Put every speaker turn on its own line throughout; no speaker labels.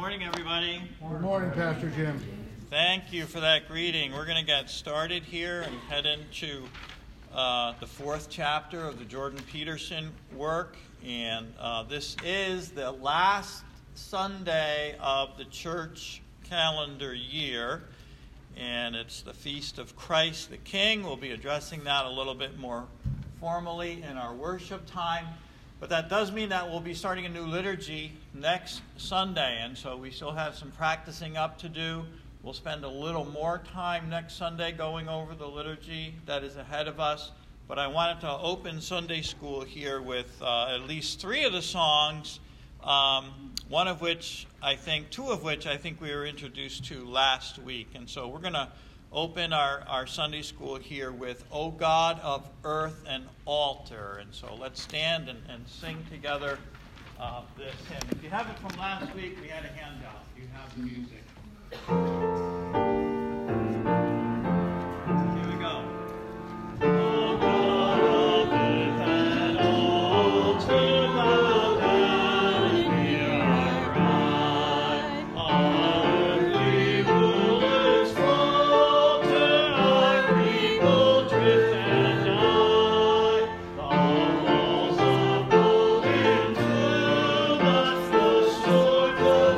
morning, everybody.
Good morning, Pastor Jim.
Thank you for that greeting. We're going to get started here and head into the fourth chapter of the Jordan Peterson work. And this is the last Sunday of the church calendar year. And it's the Feast of Christ the King. We'll be addressing that a little bit more formally in our worship time. But that does mean that we'll be starting a new liturgy next Sunday, and so we still have some practicing up to do. We'll spend a little more time next Sunday going over the liturgy that is ahead of us. But I wanted to open Sunday school here with at least three of the songs, two of which I think we were introduced to last week. And so we're going to open our Sunday school here with O God of Earth and Altar. And so let's stand and sing together this hymn. If you have it from last week, we had a handout. You have the music. Here we go. O God of Earth and Altar, thou dost hear our cry. Our earthly rulers falter, our people drift and die. The walls of golden tomb us the sword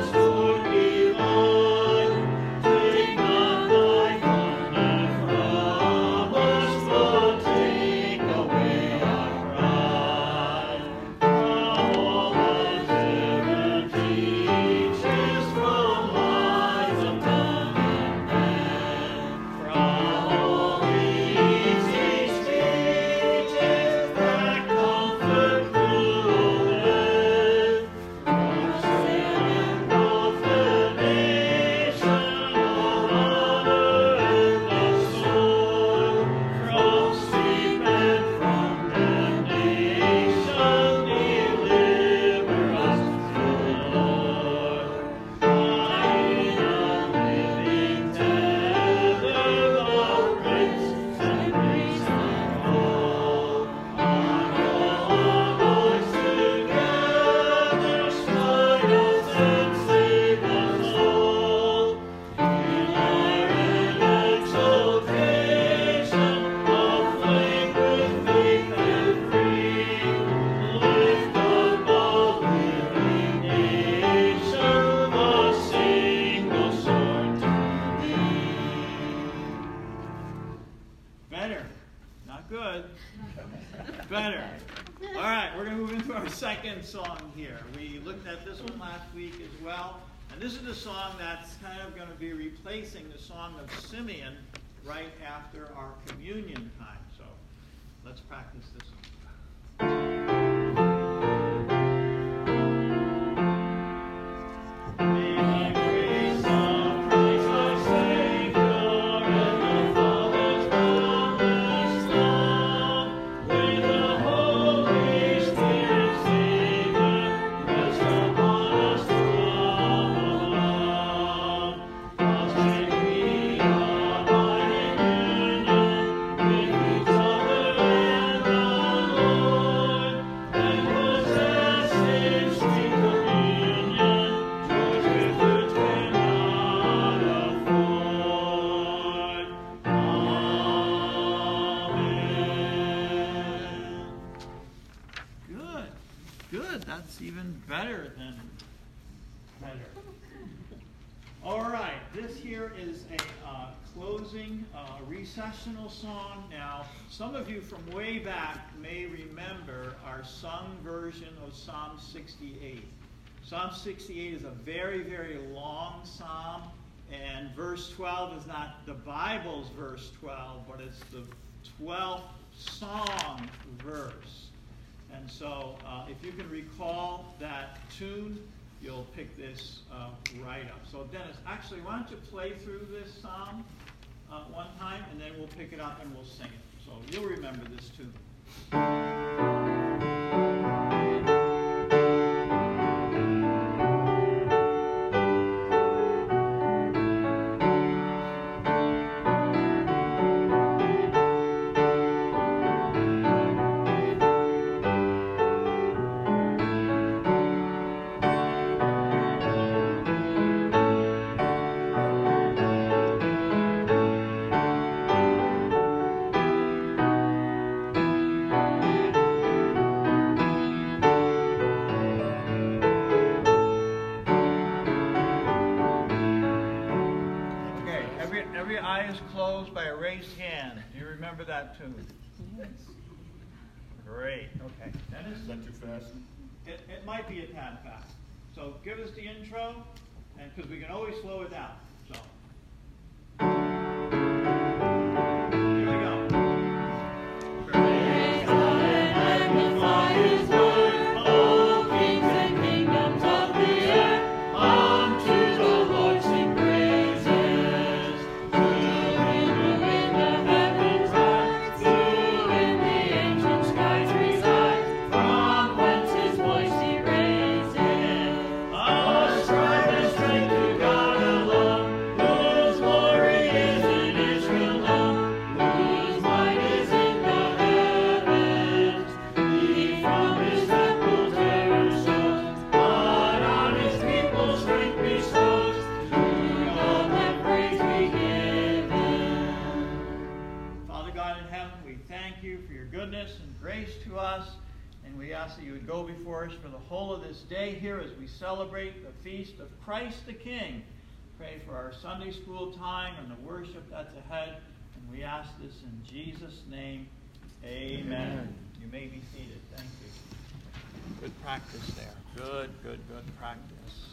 behind. Take not thy thunder from us, but take away our pride. From all that terror teaches, from lies of cunning men, from all easy speeches that comfort cruel men, from sin and profanation, of honor and of soul, from sleep and from damnation, deliver us through the Lord. Thine unliving tether, the prince and priest of all. On all our voice together, smite us and save us all. In our exaltation, aflame with faith and free, lift up all weary nation, the single sword to thee. Better. Not good. Better. All right, we're going to move into our second song here. We looked at this one last week as well. And this is the song that's kind of going to be replacing the song of Simeon right after our communion time. So let's practice this one. May the grace of Christ our Savior and the Father's promised love, with the Holy Spirit Savior, rest upon us from above. Thus may we abide in union with each other and the Lord, and possess in sweet communion joys with which cannot afford. Amen. Good. Good. That's even better than better. All right. This here is a closing recessional song. Now, some of you from way back may remember our sung version of Psalm 68. Psalm 68 is a very, very long psalm, and verse 12 is not the Bible's verse 12, but it's the 12th song verse. And so if you can recall that tune, you'll pick this right up. So Dennis, actually, why don't you play through this psalm one time, and then we'll pick it up and we'll sing it. So you'll remember this tune. Every eye is closed by a raised hand. Do you remember that tune?
Yes.
Great. Okay. Dennis?
Is that too fast?
It might be a tad fast. So give us the intro, and because we can always slow it down. So here we go.
Praise God and magnify His word, all kings and kingdoms of the earth. Unto the Lord sing praises. To Him who in the heavens rides, who in the ancient skies resides, from whence His voice He raises. Ascribe and strength to God alone, whose glory is in Israel known, whose might is in the heavens. He from His temple terror shows, but on His people strength bestows. To God let praise be given.
Father God in heaven, we thank you for your goodness and grace to us, and we ask that you would go before us for the whole of this day here as we celebrate the feast of Christ the King. Pray for our Sunday school time and the worship that's ahead, and we ask this in Jesus' name. Amen. You may be seated. Thank you. Good practice there. Good practice.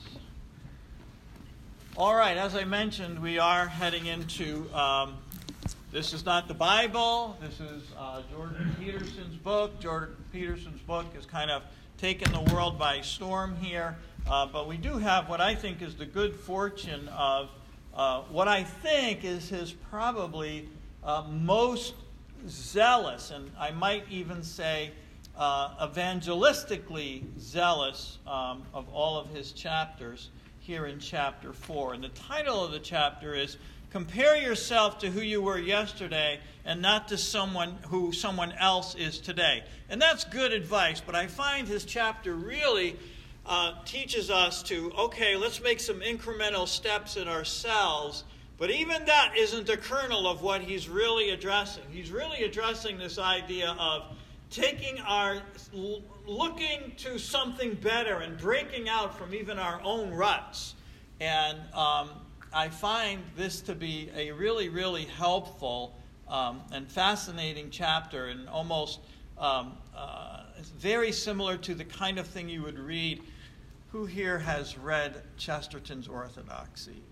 All right, as I mentioned, we are heading into, this is not the Bible. This is Jordan Peterson's book. Jordan Peterson's book has kind of taken the world by storm here. But we do have what I think is the good fortune of what I think is his probably most zealous, and I might even say evangelistically zealous of all of his chapters here in chapter 4. And the title of the chapter is Compare Yourself to Who You Were Yesterday and Not to Who Someone Else Is Today. And that's good advice, but I find his chapter really teaches us to, okay, let's make some incremental steps in ourselves. But even that isn't the kernel of what he's really addressing. He's really addressing this idea of looking to something better and breaking out from even our own ruts. And I find this to be a really, really helpful and fascinating chapter, and almost very similar to the kind of thing you would read. Who here has read Chesterton's Orthodoxy?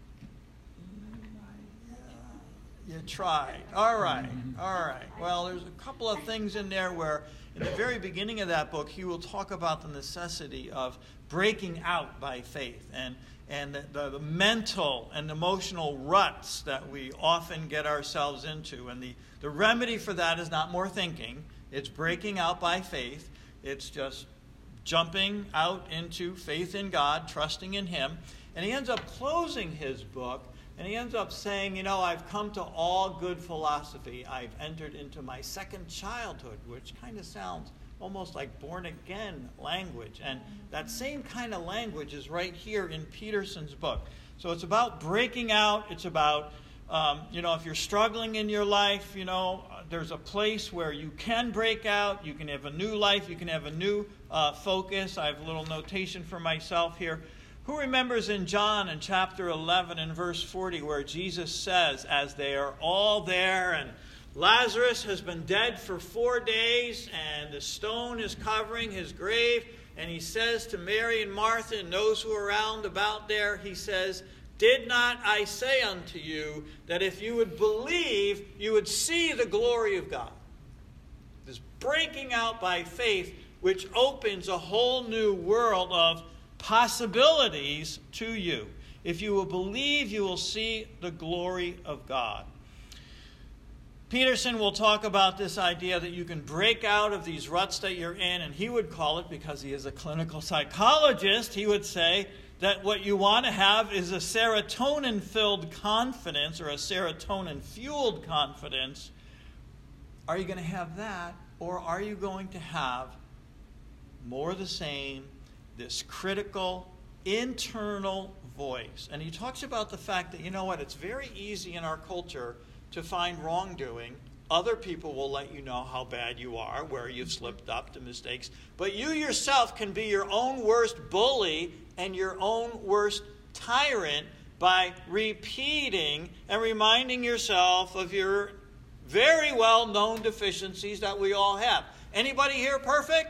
You tried. All right. Well, there's a couple of things in there where, in the very beginning of that book, he will talk about the necessity of breaking out by faith and the mental and emotional ruts that we often get ourselves into. And the remedy for that is not more thinking. It's breaking out by faith. It's just jumping out into faith in God, trusting in Him. And he ends up closing his book, and he ends up saying, I've come to all good philosophy. I've entered into my second childhood, which kind of sounds almost like born-again language. And that same kind of language is right here in Peterson's book. So it's about breaking out. It's about, if you're struggling in your life, there's a place where you can break out. You can have a new life. You can have a new focus. I have a little notation for myself here. Who remembers in John in chapter 11 and verse 40 where Jesus says, as they are all there and Lazarus has been dead for 4 days and the stone is covering his grave, and he says to Mary and Martha and those who are around about there, he says, did not I say unto you that if you would believe, you would see the glory of God? This breaking out by faith, which opens a whole new world of possibilities to you. If you will believe, you will see the glory of God. Peterson will talk about this idea that you can break out of these ruts that you're in, and he would call it, because he is a clinical psychologist, he would say that what you want to have is a serotonin-filled confidence, or a serotonin-fueled confidence. Are you going to have that, or are you going to have more of the same, this critical, internal voice? And he talks about the fact that, it's very easy in our culture to find wrongdoing. Other people will let you know how bad you are, where you've slipped up, the mistakes. But you yourself can be your own worst bully and your own worst tyrant by repeating and reminding yourself of your very well-known deficiencies that we all have. Anybody here perfect?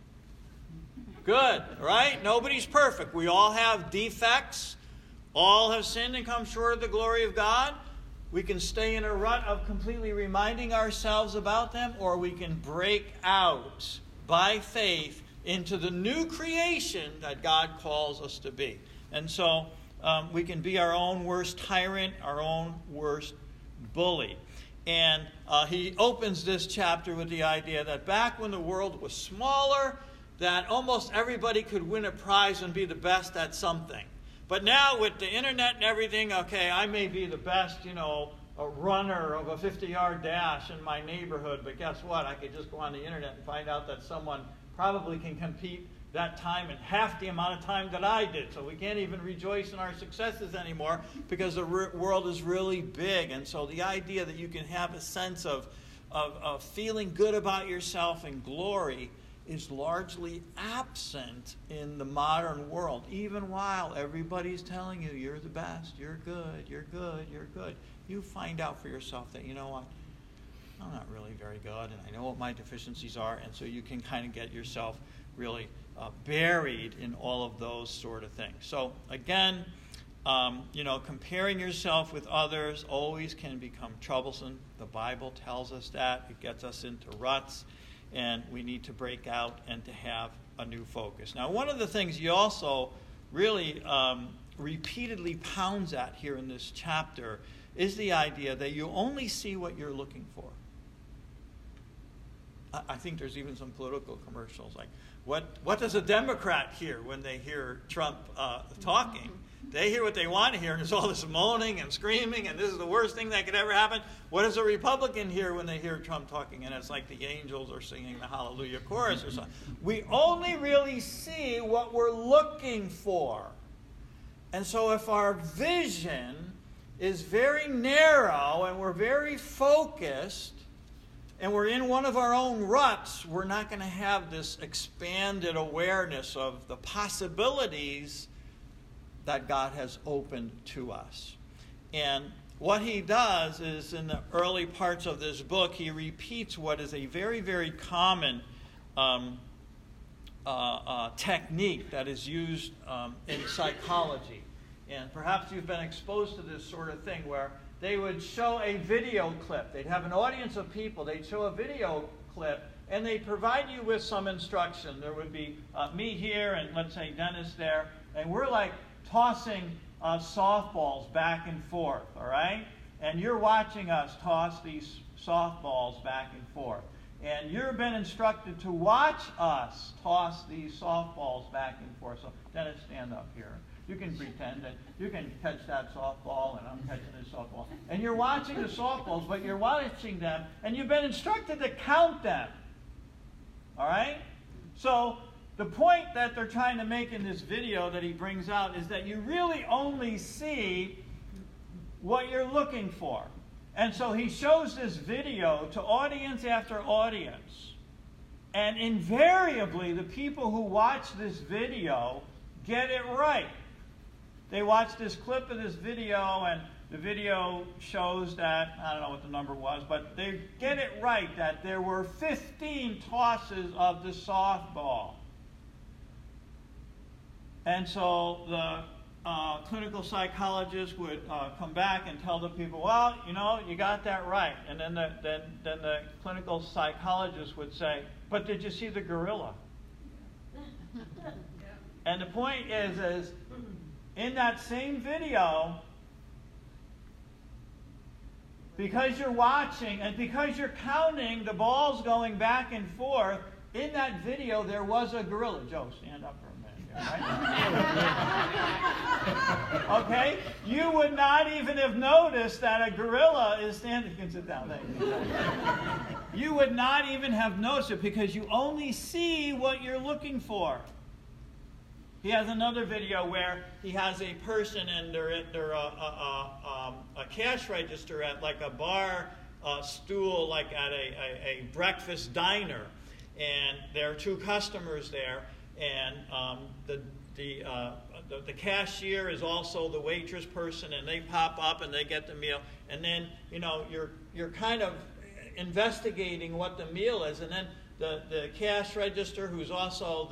Good, right? Nobody's perfect. We all have defects. All have sinned and come short of the glory of God. We can stay in a rut of completely reminding ourselves about them, or we can break out by faith into the new creation that God calls us to be. And so we can be our own worst tyrant, our own worst bully. And he opens this chapter with the idea that back when the world was smaller, that almost everybody could win a prize and be the best at something. But now with the internet and everything, okay, I may be the best, a runner of a 50-yard dash in my neighborhood, but guess what? I could just go on the internet and find out that someone probably can compete that time in half the amount of time that I did. So we can't even rejoice in our successes anymore because the world is really big. And so the idea that you can have a sense of feeling good about yourself and glory is largely absent in the modern world, even while everybody's telling you you're the best, you're good, you're good, you're good. You find out for yourself that, you know what, I'm not really very good, and I know what my deficiencies are, and so you can kind of get yourself really buried in all of those sort of things. So again, comparing yourself with others always can become troublesome. The Bible tells us that. It gets us into ruts. And we need to break out and to have a new focus. Now, one of the things he also really repeatedly pounds at here in this chapter is the idea that you only see what you're looking for. I think there's even some political commercials like, what does a Democrat hear when they hear Trump talking? They hear what they want to hear, and there's all this moaning and screaming, and this is the worst thing that could ever happen. What does a Republican hear when they hear Trump talking? And it's like the angels are singing the Hallelujah chorus or something. We only really see what we're looking for. And so if our vision is very narrow and we're very focused, and we're in one of our own ruts, we're not going to have this expanded awareness of the possibilities that God has opened to us. And what he does is, in the early parts of this book, he repeats what is a very, very common technique that is used in psychology. And perhaps you've been exposed to this sort of thing where they would show a video clip. They'd have an audience of people. They'd show a video clip, and they'd provide you with some instruction. There would be me here and, let's say, Dennis there. And we're like tossing softballs back and forth, all right? And you're watching us toss these softballs back and forth. And you've been instructed to watch us toss these softballs back and forth. So, Dennis, stand up here. You can pretend that you can catch that softball, and I'm catching this softball. And you're watching the softballs, but you're watching them, and you've been instructed to count them. All right? So, the point that they're trying to make in this video that he brings out is that you really only see what you're looking for. And so he shows this video to audience after audience. And invariably, the people who watch this video get it right. They watch this clip of this video, and the video shows that, I don't know what the number was, but they get it right that there were 15 tosses of the softball. And so the clinical psychologist would come back and tell the people, well, you got that right. And then the clinical psychologist would say, but did you see the gorilla? And the point is in that same video, because you're watching and because you're counting the balls going back and forth, in that video there was a gorilla. Joe, stand up for a minute. Right? Okay? You would not even have noticed that a gorilla is standing. You can sit down. You would not even have noticed it because you only see what you're looking for. He has another video where he has a person and they're a cash register at like a bar stool, like at a breakfast diner, and there are two customers there, and the cashier is also the waitress person, and they pop up and they get the meal. And then, you're kind of investigating what the meal is. And then the cash register, who's also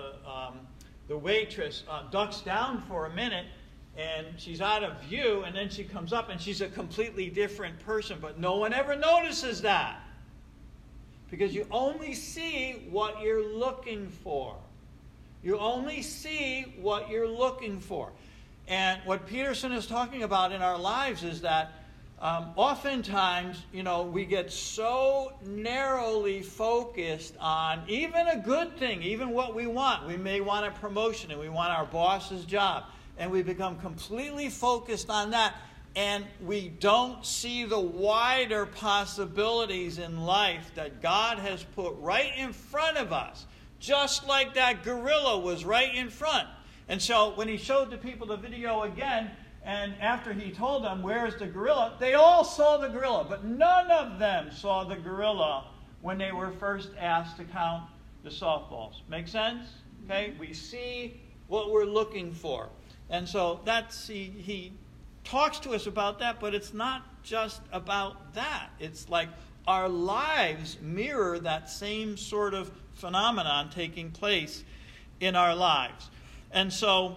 the waitress, ducks down for a minute, and she's out of view, and then she comes up, and she's a completely different person. But no one ever notices that, because you only see what you're looking for. You only see what you're looking for. And what Peterson is talking about in our lives is that oftentimes, we get so narrowly focused on even a good thing, even what we want. We may want a promotion, and we want our boss's job. And we become completely focused on that. And we don't see the wider possibilities in life that God has put right in front of us. Just like that gorilla was right in front. And so when he showed the people the video again, and after he told them, where's the gorilla? They all saw the gorilla, but none of them saw the gorilla when they were first asked to count the softballs. Make sense? Okay? We see what we're looking for. And so he talks to us about that, but it's not just about that. It's like our lives mirror that same sort of phenomenon taking place in our lives. And so,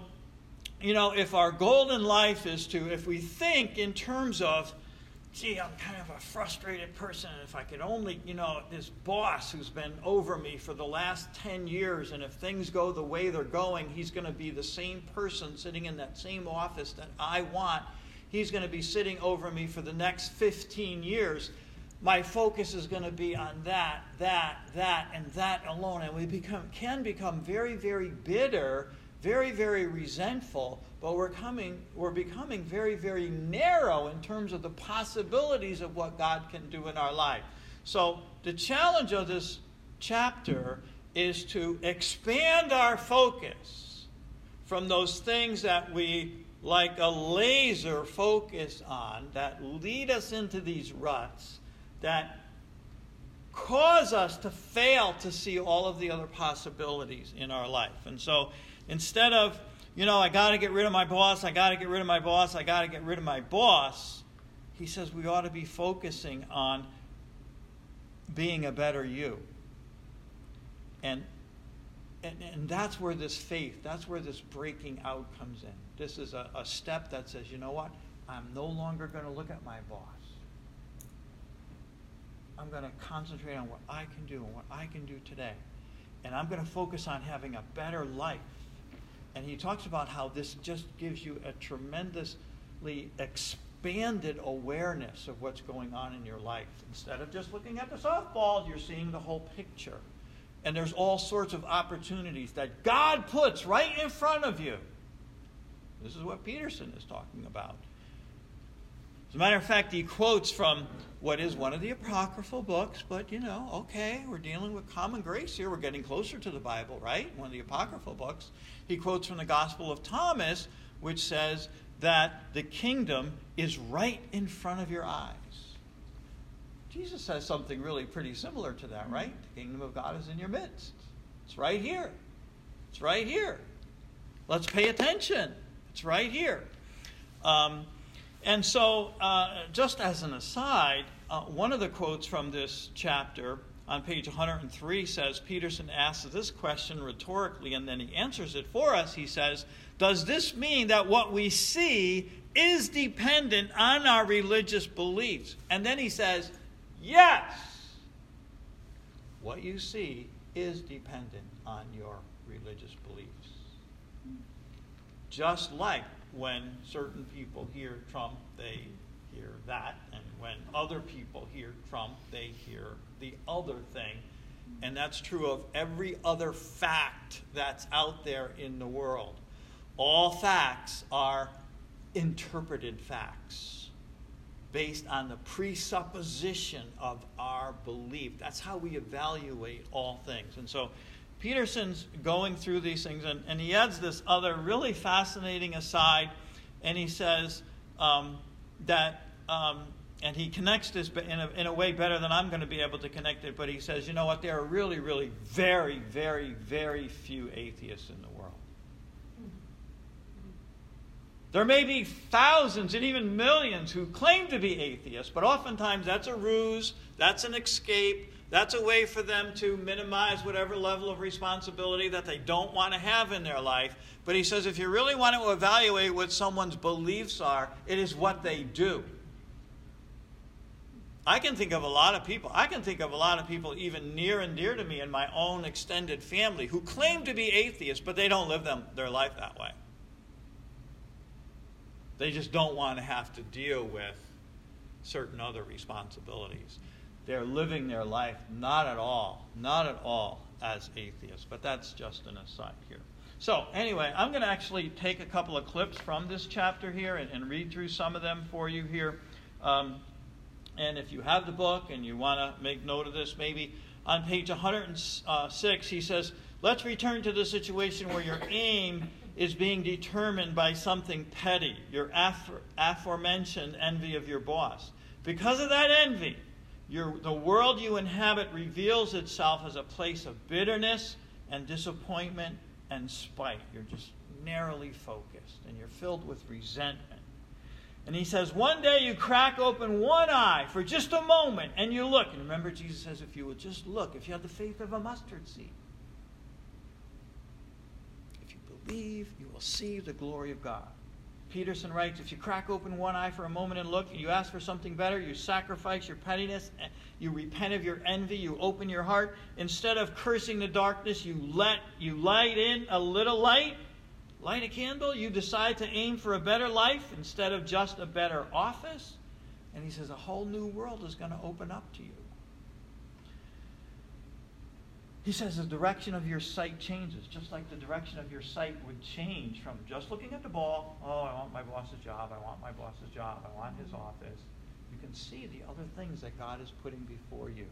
if our goal in life is if we think in terms of, gee, I'm kind of a frustrated person, and if I could only, this boss who's been over me for the last 10 years, and if things go the way they're going, he's going to be the same person sitting in that same office that I want. He's going to be sitting over me for the next 15 years. My focus is going to be on that, and that alone. And we can become very, very bitter, very, very resentful, but we're becoming very, very narrow in terms of the possibilities of what God can do in our life. So the challenge of this chapter is to expand our focus from those things that we, like a laser, focus on, that lead us into these ruts, that cause us to fail to see all of the other possibilities in our life. And so instead of, I got to get rid of my boss, I got to get rid of my boss, I got to get rid of my boss, he says we ought to be focusing on being a better you. And that's where this faith, that's where this breaking out comes in. This is a step that says, you know what? I'm no longer going to look at my boss. I'm going to concentrate on what I can do and what I can do today. And I'm going to focus on having a better life. And he talks about how this just gives you a tremendously expanded awareness of what's going on in your life. Instead of just looking at the softball, you're seeing the whole picture. And there's all sorts of opportunities that God puts right in front of you. This is what Peterson is talking about. As a matter of fact, he quotes from what is one of the apocryphal books, but okay, we're dealing with common grace here. We're getting closer to the Bible, right? One of the apocryphal books. He quotes from the Gospel of Thomas, which says that the kingdom is right in front of your eyes. Jesus says something really pretty similar to that, right? The kingdom of God is in your midst. It's right here. It's right here. Let's pay attention. It's right here. And so, just as an aside, one of the quotes from this chapter on page 103 says, Peterson asks this question rhetorically, and then he answers it for us. He says, does this mean that what we see is dependent on our religious beliefs? And then he says, yes, what you see is dependent on your religious beliefs. Just like when certain people hear Trump, they hear that. And when other people hear Trump, they hear the other thing. And that's true of every other fact that's out there in the world. All facts are interpreted facts based on the presupposition of our belief. That's how we evaluate all things. And so Peterson's going through these things, and he adds this other really fascinating aside, and he says and he connects this in a way better than I'm going to be able to connect it, but he says, you know what, there are really, really very, very, very few atheists in the world. There may be thousands and even millions who claim to be atheists, but oftentimes that's a ruse, that's an escape, that's a way for them to minimize whatever level of responsibility that they don't want to have in their life. But he says if you really want to evaluate what someone's beliefs are, it is what they do. I can think of a lot of people even near and dear to me in my own extended family who claim to be atheists, but they don't live their life that way. They just don't want to have to deal with certain other responsibilities. They're living their life not at all as atheists. But that's just an aside here. So anyway, I'm going to actually take a couple of clips from this chapter here and read through some of them for you here. And if you have the book and you want to make note of this, maybe on page 106, he says, let's return to the situation where your aim is being determined by something petty, your aforementioned envy of your boss. Because of that envy, the world you inhabit reveals itself as a place of bitterness and disappointment and spite. You're just narrowly focused and you're filled with resentment. And he says, one day you crack open one eye for just a moment and you look. And remember, Jesus says, if you would just look, if you had the faith of a mustard seed, believe, you will see the glory of God. Peterson writes, if you crack open one eye for a moment and look, you ask for something better, you sacrifice your pettiness, you repent of your envy, you open your heart. Instead of cursing the darkness, you light in a little light a candle. You decide to aim for a better life instead of just a better office. And he says a whole new world is going to open up to you. He says the direction of your sight changes, just like the direction of your sight would change from just looking at the ball. Oh, I want my boss's job. I want my boss's job. I want his office. You can see the other things that God is putting before you.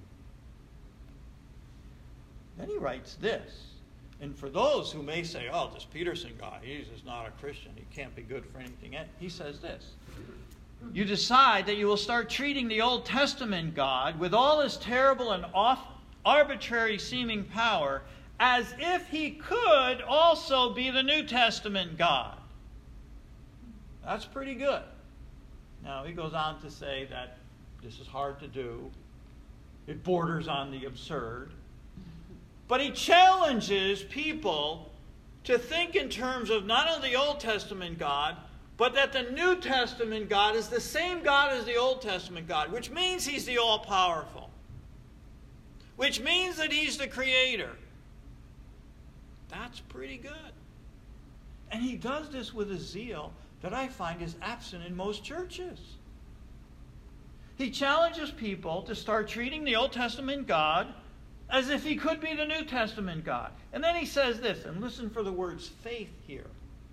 Then he writes this. And for those who may say, oh, this Peterson guy, he's just not a Christian. He can't be good for anything. He says this. You decide that you will start treating the Old Testament God with all his terrible and arbitrary seeming power as if he could also be the New Testament God. That's pretty good. Now, he goes on to say that this is hard to do. It borders on the absurd. But he challenges people to think in terms of not only the Old Testament God, but that the New Testament God is the same God as the Old Testament God, which means he's the all-powerful. Which means that he's the creator. That's pretty good. And he does this with a zeal that I find is absent in most churches. He challenges people to start treating the Old Testament God as if he could be the New Testament God. And then he says this, and listen for the words faith here.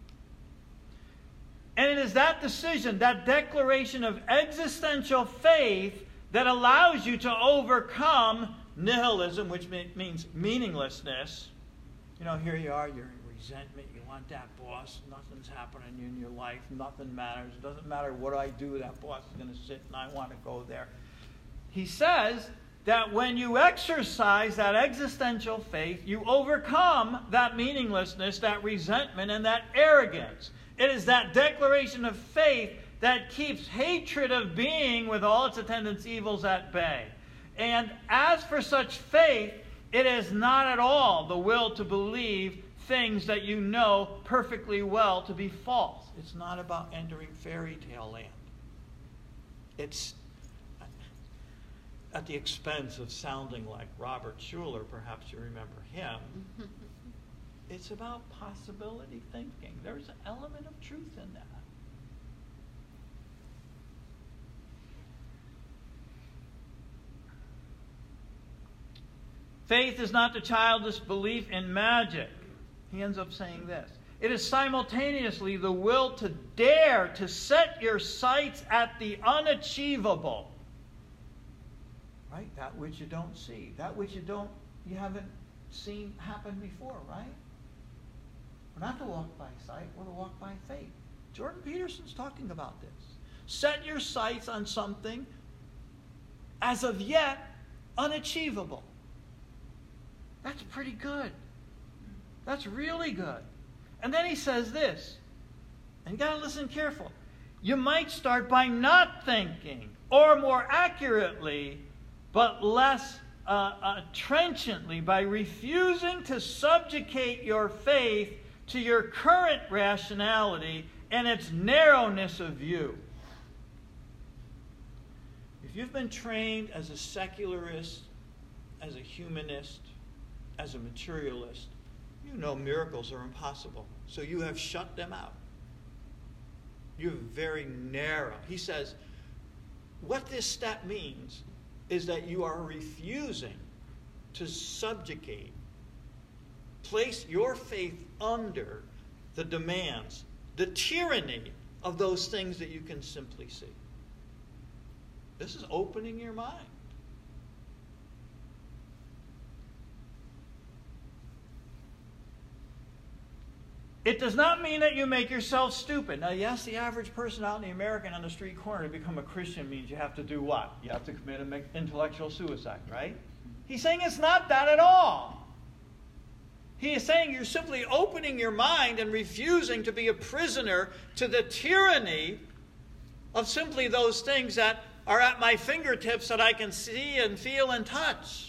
And it is that decision, that declaration of existential faith that allows you to overcome nihilism, which means meaninglessness. You know, here you are, you're in resentment, you want that boss, nothing's happening in your life, nothing matters, it doesn't matter what I do, that boss is going to sit and I want to go there. He says that when you exercise that existential faith, you overcome that meaninglessness, that resentment, and that arrogance. It is that declaration of faith that keeps hatred of being with all its attendant evils at bay. And as for such faith, it is not at all the will to believe things that you know perfectly well to be false. It's not about entering fairy tale land. It's at the expense of sounding like Robert Schuller, perhaps you remember him. It's about possibility thinking. There's an element of truth in that. Faith is not the childish belief in magic. He ends up saying this. It is simultaneously the will to dare to set your sights at the unachievable. Right? That which you don't see. That which you haven't seen happen before, right? We're not to walk by sight, we're to walk by faith. Jordan Peterson's talking about this. Set your sights on something as of yet unachievable. That's pretty good. That's really good. And then he says this. And you got to listen careful. You might start by not thinking, or more accurately, but less trenchantly, by refusing to subjugate your faith to your current rationality and its narrowness of view. If you've been trained as a secularist, as a humanist, as a materialist, you know miracles are impossible. So you have shut them out. You're very narrow. He says, what this step means is that you are refusing to subjugate, place your faith under the demands, the tyranny of those things that you can simply see. This is opening your mind. It does not mean that you make yourself stupid. Now, yes, the average person out in the American on the street corner to become a Christian means you have to do what? You have to commit an intellectual suicide, right? He's saying it's not that at all. He is saying you're simply opening your mind and refusing to be a prisoner to the tyranny of simply those things that are at my fingertips that I can see and feel and touch.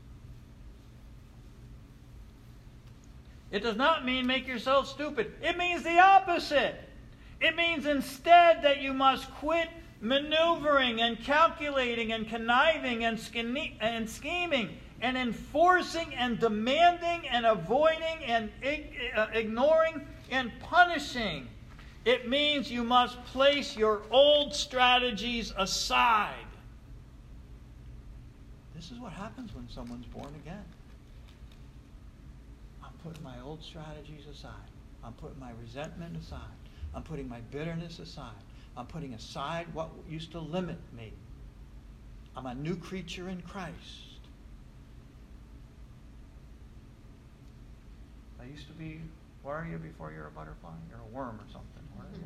It does not mean make yourself stupid. It means the opposite. It means instead that you must quit maneuvering and calculating and conniving and scheming and enforcing and demanding and avoiding and ignoring and punishing. It means you must place your old strategies aside. This is what happens when someone's born again. I'm putting my old strategies aside. I'm putting my resentment aside. I'm putting my bitterness aside. I'm putting aside what used to limit me. I'm a new creature in Christ. I used to be, what are you before you're a butterfly? You're a worm or something. What are you?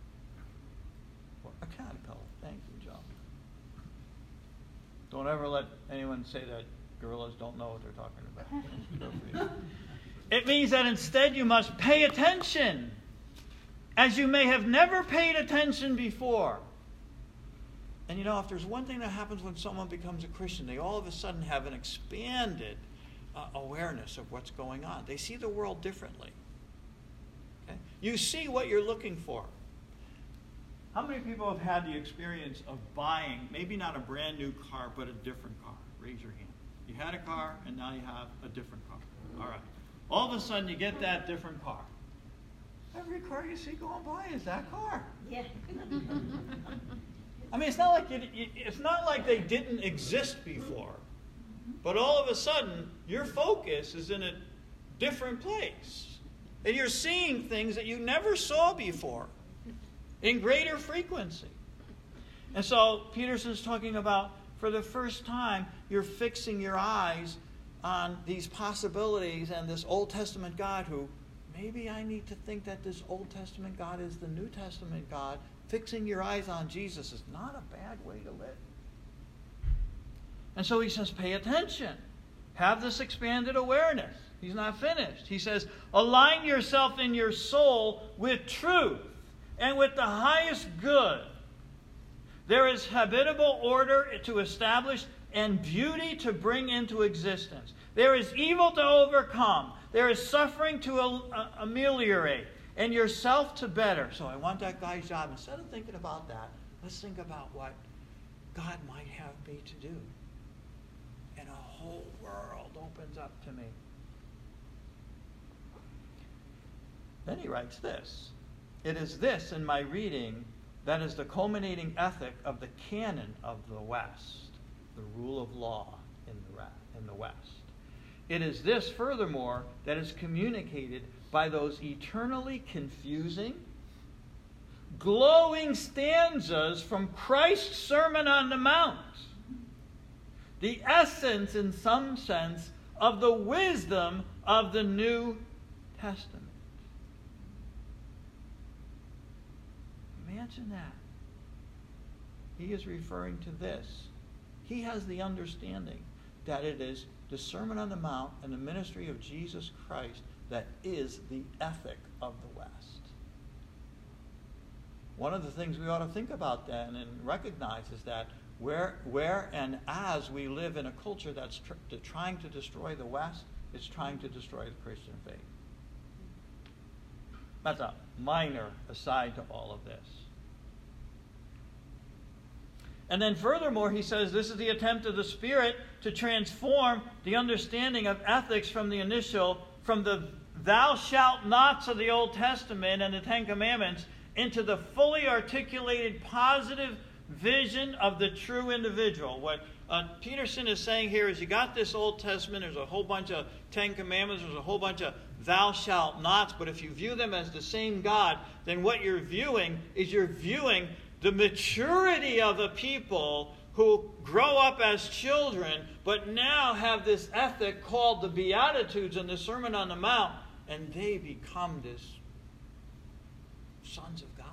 A caterpillar. Thank you, John. Don't ever let anyone say that gorillas don't know what they're talking about. Good for you. It means that instead you must pay attention, as you may have never paid attention before. And you know, if there's one thing that happens when someone becomes a Christian, they all of a sudden have an expanded awareness of what's going on. They see the world differently. Okay? You see what you're looking for. How many people have had the experience of buying, maybe not a brand new car, but a different car? Raise your hand. You had a car, and now you have a different car. All right. All of a sudden, you get that different car. Every car you see going by is that car.
Yeah.
I mean, it's not like they didn't exist before, but all of a sudden, your focus is in a different place, and you're seeing things that you never saw before in greater frequency. And so Peterson's talking about, for the first time, you're fixing your eyes on these possibilities and this Old Testament God who, maybe I need to think that this Old Testament God is the New Testament God. Fixing your eyes on Jesus is not a bad way to live. And so he says, pay attention. Have this expanded awareness. He's not finished. He says, align yourself in your soul with truth and with the highest good. There is habitable order to establish and beauty to bring into existence. There is evil to overcome. There is suffering to ameliorate, and yourself to better. So I want that guy's job. Instead of thinking about that, let's think about what God might have me to do. And a whole world opens up to me. Then he writes this. It is this in my reading that is the culminating ethic of the canon of the West, the rule of law in the West. It is this, furthermore, that is communicated by those eternally confusing, glowing stanzas from Christ's Sermon on the Mount. The essence, in some sense, of the wisdom of the New Testament. Imagine that. He is referring to this. He has the understanding that it is the Sermon on the Mount and the ministry of Jesus Christ that is the ethic of the West. one of the things we ought to think about then and recognize is that where and as we live in a culture that's trying to destroy the West, it's trying to destroy the Christian faith. That's a minor aside to all of this. And then furthermore, he says this is the attempt of the Spirit to transform the understanding of ethics from the thou shalt nots of the Old Testament and the Ten Commandments into the fully articulated positive vision of the true individual. What Peterson is saying here is you got this Old Testament, there's a whole bunch of Ten Commandments, there's a whole bunch of thou shalt nots, but if you view them as the same God, then what you're viewing is you're viewing the maturity of a people who grow up as children, but now have this ethic called the Beatitudes and the Sermon on the Mount, and they become this sons of God.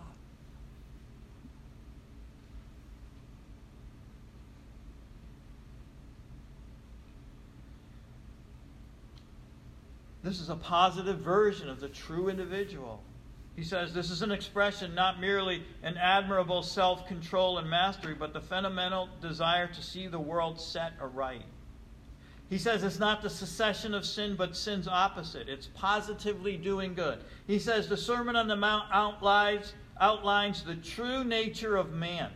This is a positive version of the true individual. He says this is an expression not merely an admirable self-control and mastery, but the fundamental desire to see the world set aright. He says it's not the cessation of sin, but sin's opposite. It's positively doing good. He says the Sermon on the Mount outlines the true nature of man.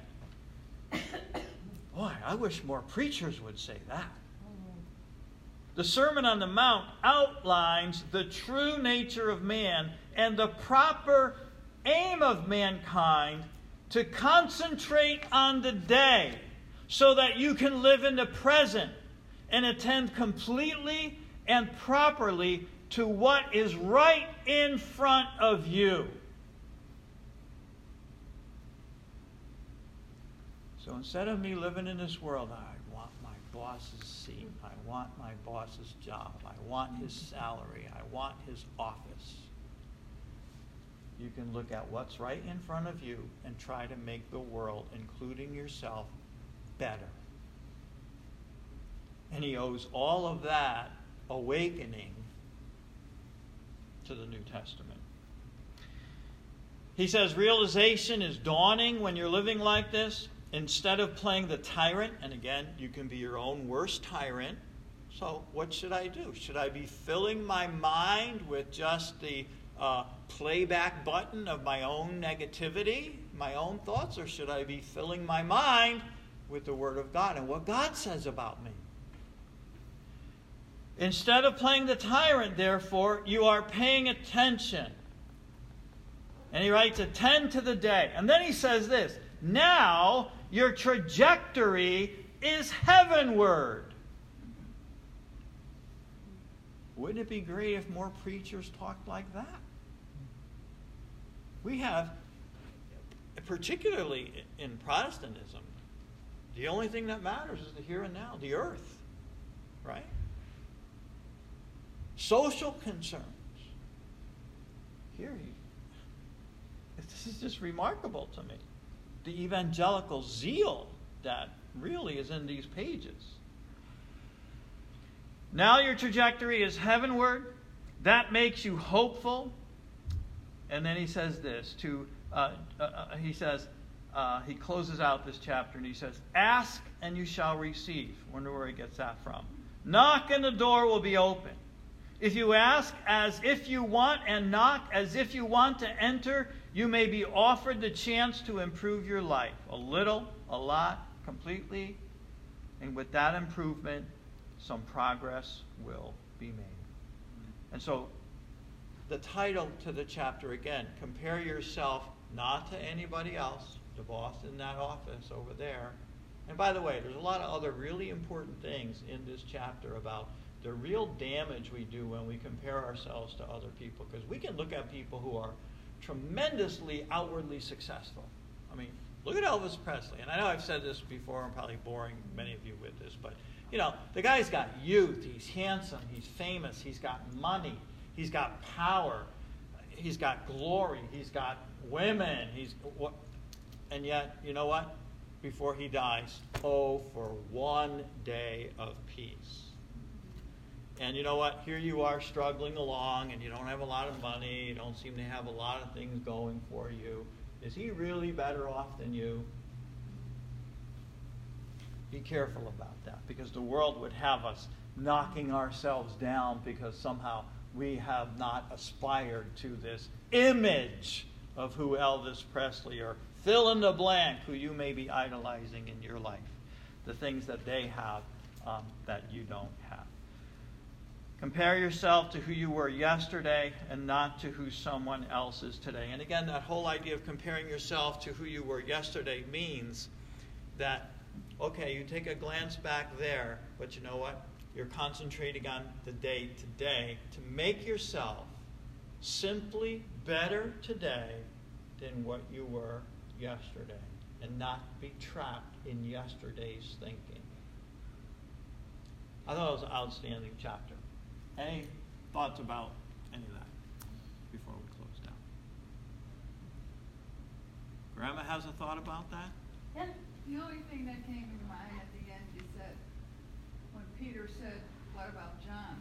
Boy, I wish more preachers would say that. The Sermon on the Mount outlines the true nature of man and the proper aim of mankind to concentrate on the day so that you can live in the present and attend completely and properly to what is right in front of you. So instead of me living in this world, I want my boss's seat. I want my boss's job. I want his salary. I want his office. You can look at what's right in front of you and try to make the world, including yourself, better. And he owes all of that awakening to the New Testament. He says realization is dawning when you're living like this. Instead of playing the tyrant, and again, you can be your own worst tyrant. So what should I do? Should I be filling my mind with just the playback button of my own negativity, my own thoughts, or should I be filling my mind with the Word of God and what God says about me? Instead of playing the tyrant, therefore, you are paying attention. And he writes, attend to the day. And then he says this, now your trajectory is heavenward. Wouldn't it be great if more preachers talked like that? We have, particularly in Protestantism, the only thing that matters is the here and now, the earth, right? Social concerns. Here, this is just remarkable to me. The evangelical zeal that really is in these pages. Now your trajectory is heavenward. That makes you hopeful. And then he says this. He closes out this chapter and he says, ask and you shall receive. Wonder where he gets that from. Knock and the door will be open. If you ask as if you want and knock as if you want to enter, you may be offered the chance to improve your life. A little, a lot, completely. And with that improvement, some progress will be made. And so, the title to the chapter, again, compare yourself not to anybody else, the boss in that office over there. And by the way, there's a lot of other really important things in this chapter about the real damage we do when we compare ourselves to other people. Because we can look at people who are tremendously outwardly successful. I mean, look at Elvis Presley. And I know I've said this before, I'm probably boring many of you with this, but you know, the guy's got youth, he's handsome, he's famous, he's got money, he's got power, he's got glory, he's got women, and yet, you know what? Before he dies, oh, for one day of peace. And you know what? Here you are struggling along and you don't have a lot of money. You don't seem to have a lot of things going for you. Is he really better off than you? Be careful about that, because the world would have us knocking ourselves down because somehow we have not aspired to this image of who Elvis Presley or fill in the blank who you may be idolizing in your life. The things that they have that you don't have. Compare yourself to who you were yesterday and not to who someone else is today. And again, that whole idea of comparing yourself to who you were yesterday means that, okay, you take a glance back there, but you know what? You're concentrating on the day today to make yourself simply better today than what you were yesterday, and not be trapped in yesterday's thinking. I thought it was an outstanding chapter. Any thoughts about any of that before we close down? Grandma has a thought about that?
Yeah. The only thing that came to mind at the end is that when Peter said, "What about John?"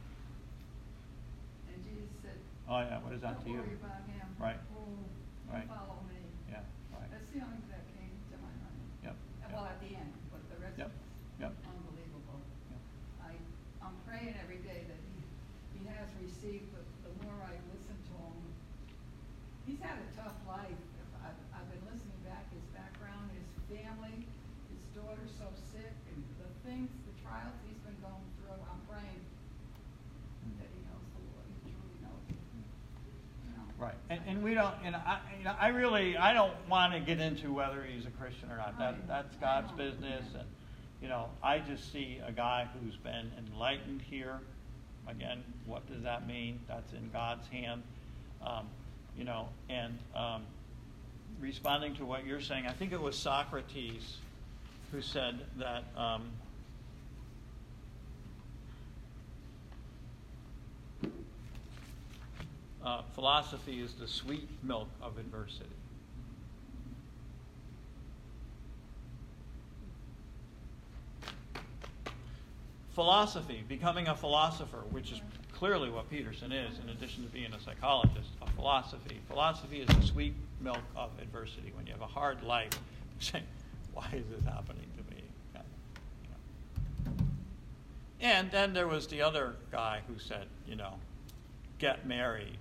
And Jesus said,
Oh yeah, what is that to you?
"Don't worry about him.
Right.
Oh,
Right.
follow me."
Yeah, right.
That's the only thing that came to my mind.
Yep.
Well, at the end, but the rest
Yep.
is
Yep.
unbelievable.
Yep.
I'm praying every day that he has received, but the more I listen to him, he's had a tough life. I've been listening back, his background, his family, his daughter's so sick, and the trials he's been going through. I'm praying that he knows the Lord. He truly knows him. You know?
Right, and we don't, I don't want to get into whether he's a Christian or not. That's God's business, and I just see a guy who's been enlightened here. Again, what does that mean? That's in God's hand, responding to what you're saying. I think it was Socrates who said that. Philosophy is the sweet milk of adversity. Philosophy, becoming a philosopher, which is clearly what Peterson is, in addition to being a psychologist, a philosophy. Philosophy is the sweet milk of adversity. When you have a hard life, you say, why is this happening to me? And then there was the other guy who said, get married.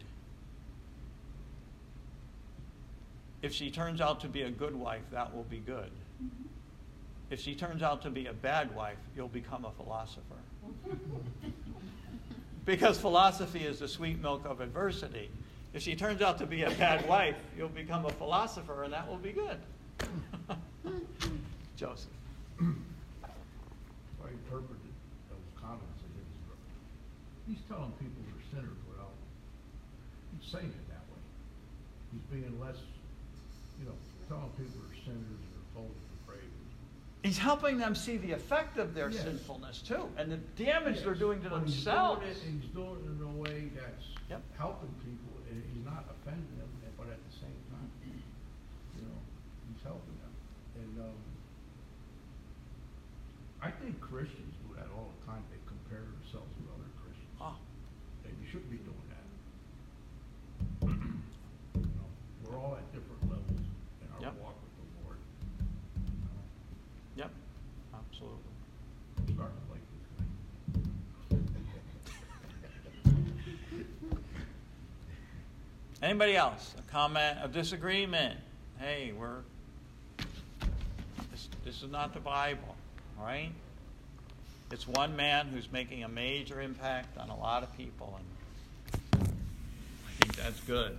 If she turns out to be a good wife, that will be good. If she turns out to be a bad wife, you'll become a philosopher. Because philosophy is the sweet milk of adversity. If she turns out to be a bad wife, you'll become a philosopher, and that will be good. Joseph.
I interpreted those comments of his. He's telling people they're sinners without saying it that way. He's being less, telling people they're sinners or foes or depraved.
He's helping them see the effect of their sinfulness too, and the damage they're doing to themselves.
He's doing it in a way that's helping people, and he's not offending them, but at the same time, he's helping them. And I think Christians do that all the time. They compare themselves with other Christians. And you shouldn't be doing that. We're all at different levels in our walk with the Lord.
Yep, absolutely.
I'm starting to like this thing.
Anybody else? A comment, a disagreement? Hey, this is not the Bible, all right? It's one man who's making a major impact on a lot of people, and I think that's good.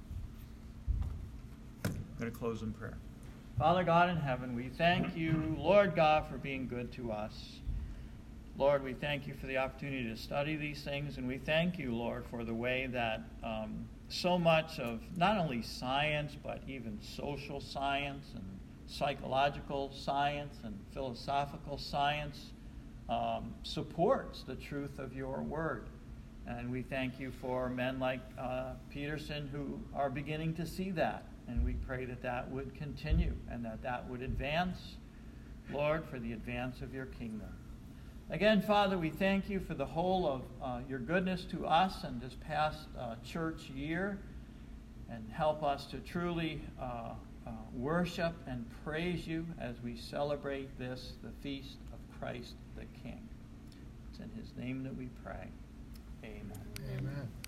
I'm going to close in prayer. Father God in heaven, we thank you, Lord God, for being good to us. Lord, we thank you for the opportunity to study these things, and we thank you, Lord, for the way that so much of not only science, but even social science and psychological science and philosophical science supports the truth of your word. And we thank you for men like Peterson who are beginning to see that. And we pray that that would continue and that would advance, Lord, for the advance of your kingdom. Again, Father, we thank you for the whole of your goodness to us in this past church year. and help us to truly worship and praise you as we celebrate this, the feast of Christ the King. It's in his name that we pray. Amen.
Amen.